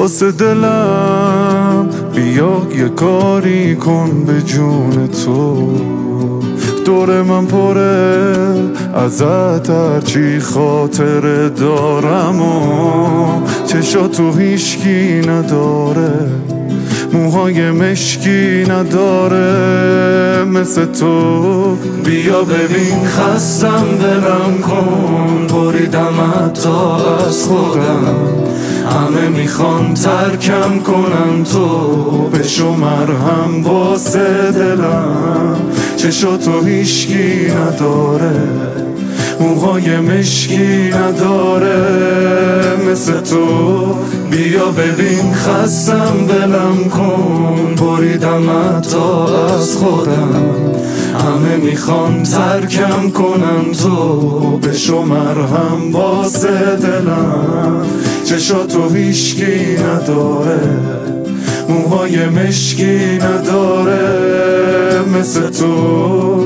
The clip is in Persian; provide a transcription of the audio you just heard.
واسه دلم بیا یه کاری کن به جون تو. دور من پره ازت هرچی خاطره دارم و چشاتو هیشکی نداره، موهای مشکی نداره مثل تو. بیا ببین خستم دلم کن، بریدم حتی از خودم، همه میخوان ترکم کنن تو بشو مرهم واسه دلم. چشاتو هیشکی نداره، موهای مشکی نداره مثل تو. بیا ببین خستم دلم کن، بریدم حتی از خودم، همه میخوان ترکم کنن تو بشو مرهم واسه دلم. چشاتو هیشکی نداره، موهای مشکی نداره مثل تو.